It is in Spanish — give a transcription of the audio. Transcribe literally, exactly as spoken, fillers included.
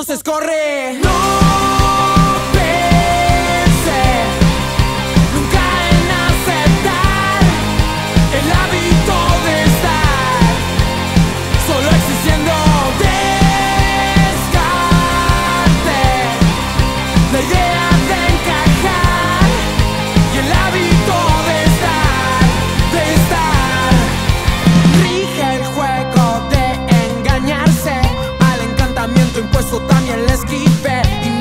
entonces corre. No pensé nunca en aceptar el hábito de estar solo existiendo. Descarte la idea de encajar y el hábito de estar, de estar. Rige el juego de engañarse, al encantamiento impuesto también le esquive.